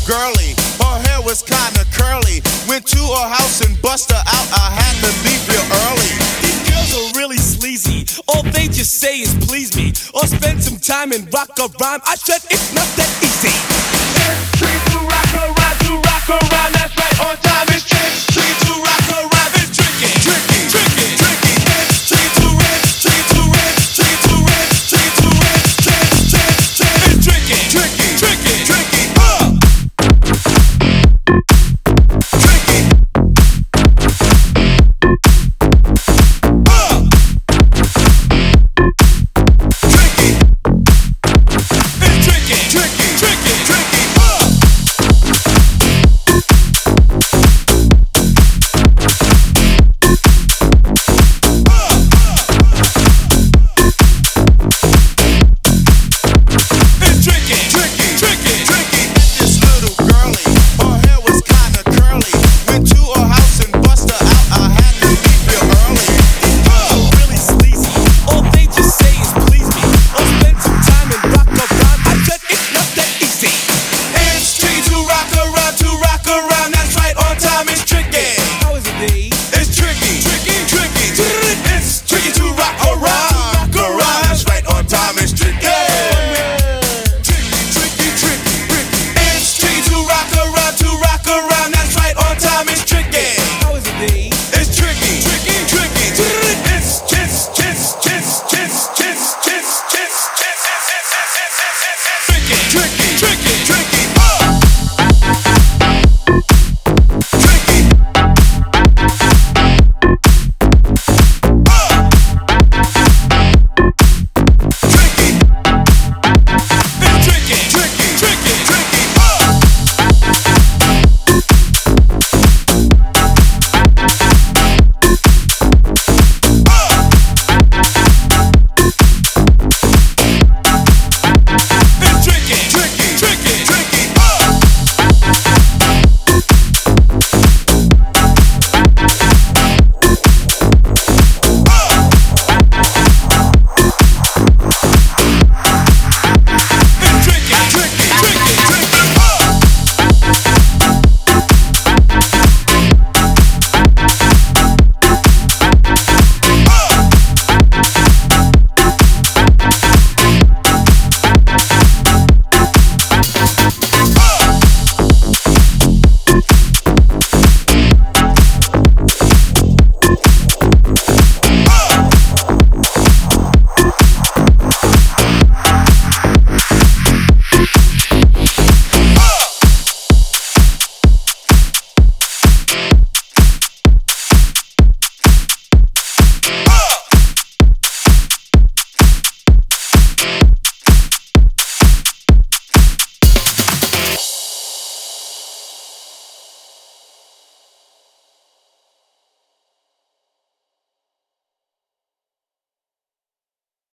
girly. Her hair was kinda curly. Went to her house and bust her out. I had to leave real early. These girls are really sleazy. All they just say is please me, or spend some time and rock a rhyme. I said it's not that easy.